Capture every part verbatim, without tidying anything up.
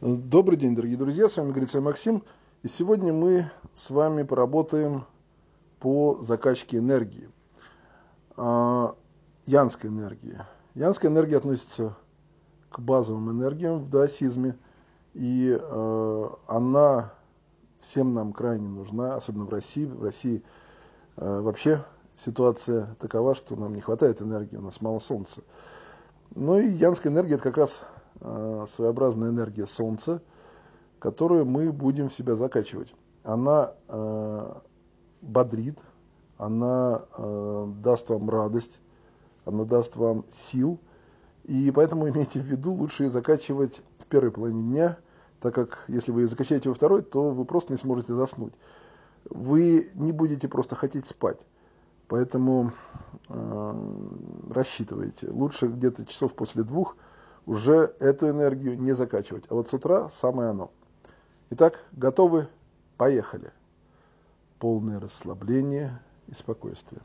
Добрый день, дорогие друзья, с вами Грицай Максим, и сегодня мы с вами поработаем по закачке энергии, а, янской энергии. Янская энергия относится к базовым энергиям в даосизме, и а, она всем нам крайне нужна, особенно в России. В России а, вообще ситуация такова, что нам не хватает энергии, у нас мало солнца. Ну и янская энергия – это как раз а, своеобразная энергия солнца, которую мы будем в себя закачивать. Она э, бодрит, она э, даст вам радость, она даст вам сил. И поэтому имейте в виду, лучше ее закачивать в первой половине дня, так как если вы ее закачаете во второй, то вы просто не сможете заснуть. Вы не будете просто хотеть спать. Поэтому э, рассчитывайте. Лучше где-то часов после двух уже эту энергию не закачивать. А вот с утра самое оно. Итак, готовы? Поехали. Полное расслабление и спокойствие.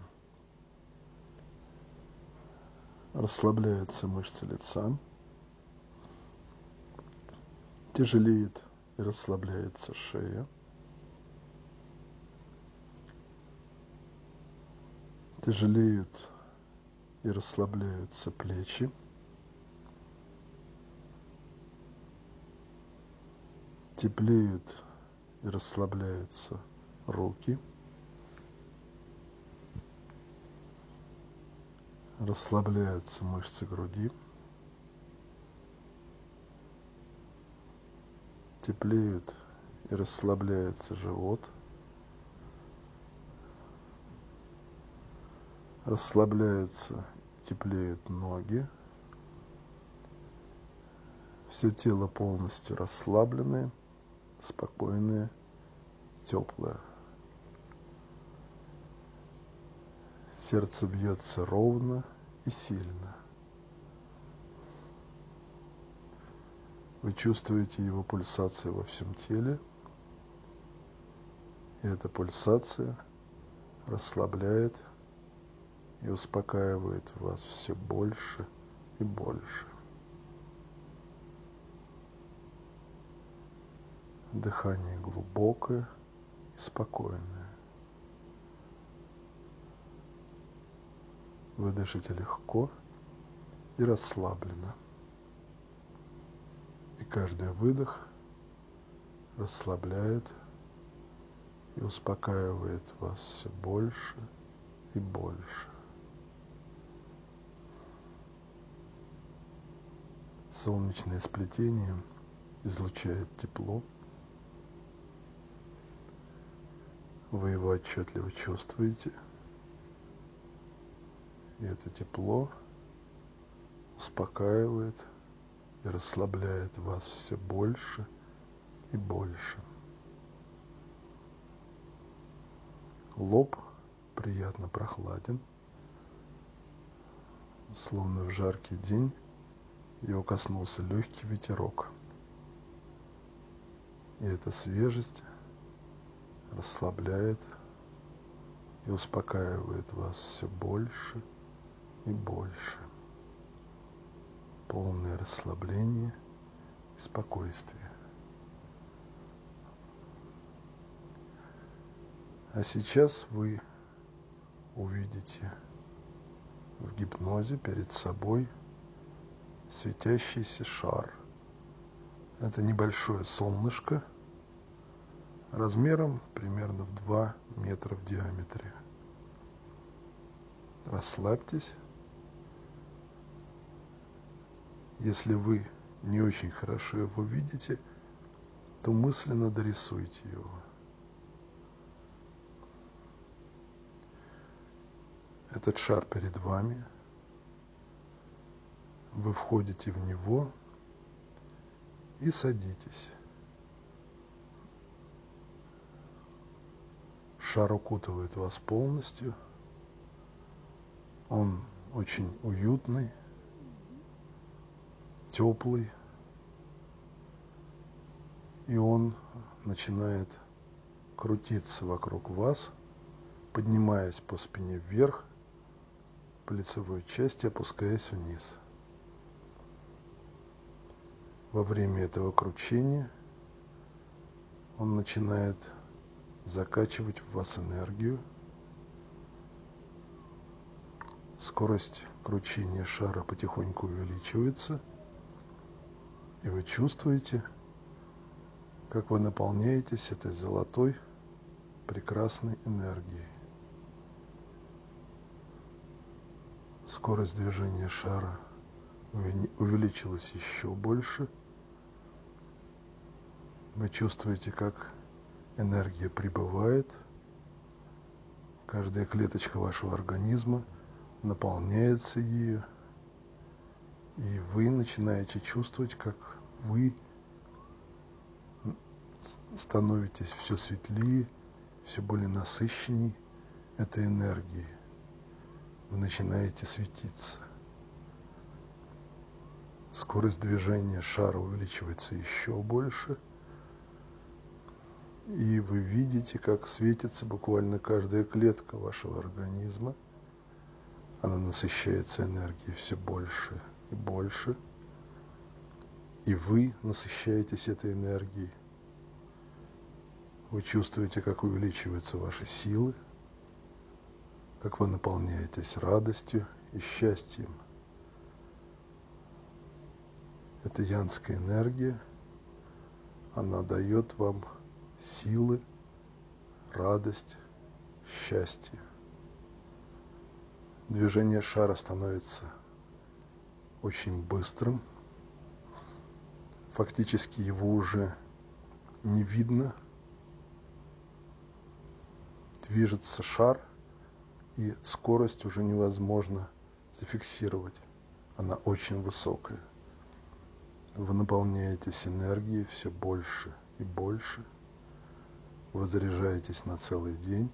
Расслабляются мышцы лица. Тяжелеет и расслабляется шея. Тяжелеют и расслабляются плечи. Теплеют и расслабляются руки. Расслабляются мышцы груди. Теплеют и расслабляется живот. Расслабляются и теплеют ноги. Все тело полностью расслабленное, спокойное, теплое. Сердце бьется ровно и сильно. Вы чувствуете его пульсацию во всем теле, и эта пульсация расслабляет и успокаивает вас все больше и больше. Дыхание глубокое и спокойное. Вы дышите легко и расслабленно. И каждый выдох расслабляет и успокаивает вас все больше и больше. Солнечное сплетение излучает тепло. Вы его отчетливо чувствуете. И это тепло успокаивает и расслабляет вас все больше и больше. Лоб приятно прохладен, словно в жаркий день его коснулся легкий ветерок. И эта свежесть расслабляет и успокаивает вас все больше и больше. Полное расслабление и спокойствие. А сейчас вы увидите в гипнозе перед собой светящийся шар. Это небольшое солнышко размером примерно в два метра в диаметре. Расслабьтесь. Если вы не очень хорошо его видите, то мысленно дорисуйте его. Этот шар перед вами. Вы входите в него и садитесь. Шар укутывает вас полностью. Он очень уютный, теплый. И он начинает крутиться вокруг вас, поднимаясь по спине вверх, по лицевой части опускаясь вниз. Во время этого кручения он начинает закачивать в вас энергию. Скорость кручения шара потихоньку увеличивается, и вы чувствуете, как вы наполняетесь этой золотой, прекрасной энергией. Скорость движения шара увеличилась еще больше. Вы чувствуете, как энергия прибывает. Каждая клеточка вашего организма наполняется ею. И вы начинаете чувствовать, как вы становитесь все светлее, все более насыщенней этой энергией. Вы начинаете светиться. Скорость движения шара увеличивается еще больше. И вы видите, как светится буквально каждая клетка вашего организма. Она насыщается энергией все больше и больше. И вы насыщаетесь этой энергией. Вы чувствуете, как увеличиваются ваши силы, как вы наполняетесь радостью и счастьем. Это янская энергия, она дает вам силы, радость, счастье. Движение шара становится очень быстрым. Фактически его уже не видно. Движется шар, и скорость уже невозможно зафиксировать. Она очень высокая. Вы наполняетесь энергией все больше и больше. Вы заряжаетесь на целый день.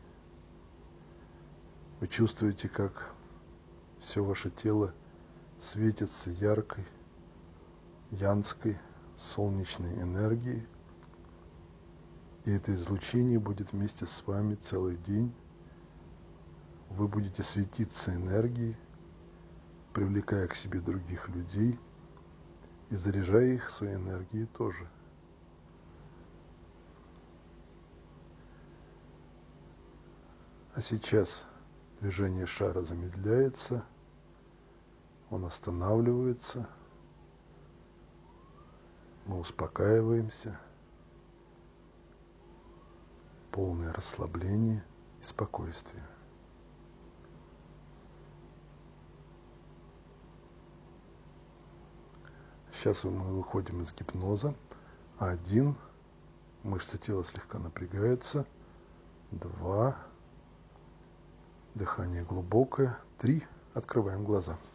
Вы чувствуете, как все ваше тело светится яркой, янской, солнечной энергией. И это излучение будет вместе с вами целый день. Вы будете светиться энергией, привлекая к себе других людей и заряжая их своей энергией тоже. А сейчас движение шара замедляется, он останавливается, мы успокаиваемся, полное расслабление и спокойствие. Сейчас мы выходим из гипноза. Один. Мышцы тела слегка напрягаются. Два. Дыхание глубокое. Три. Открываем глаза.